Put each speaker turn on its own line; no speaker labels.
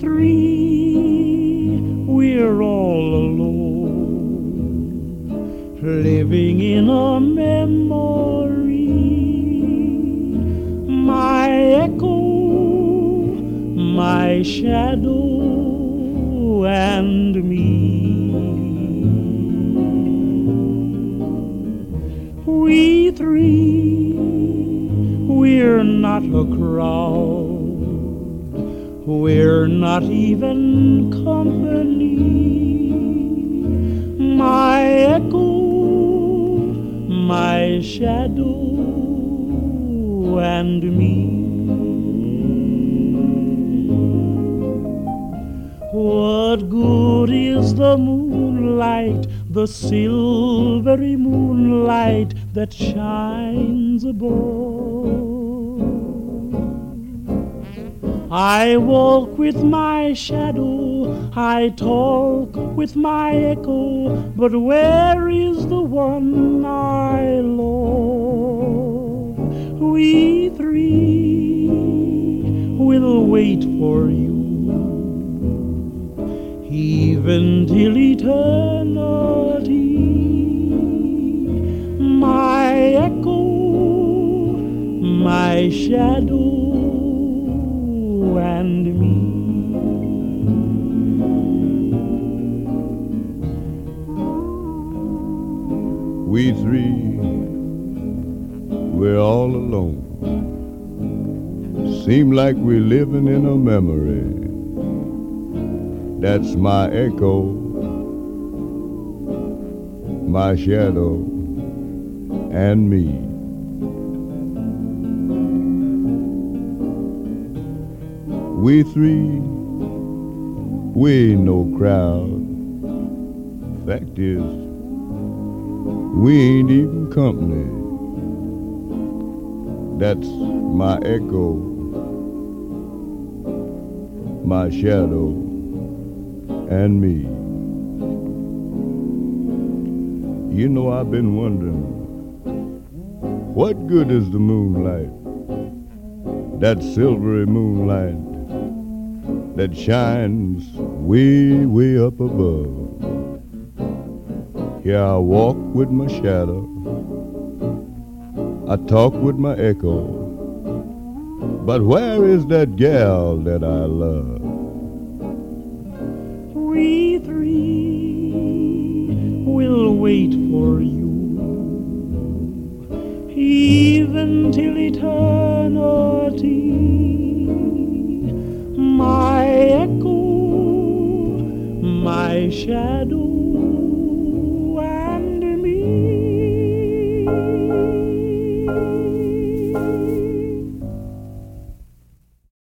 three, we're all alone, living in a memory. My echo, my shadow, and me. We three, we're not a crowd, we're not even company. My echo, my shadow, and me. What good is the moonlight, the silvery moonlight that shines above? I walk with my shadow, I talk with my echo, but where is the one I love? We three will wait for you, even till eternity. My echo, my shadow, and me.
We three, we're all alone. Seem like we're living in a memory. That's my echo, my shadow, and me. We three, we ain't no crowd. Fact is, we ain't even company. That's my echo, my shadow, and me. You know, I've been wondering, what good is the moonlight? That silvery moonlight that shines way, way up above. Here I walk with my shadow, I talk with my echo, but where is that gal that I love?
We three will wait for you, even till eternity. My echo, my shadow,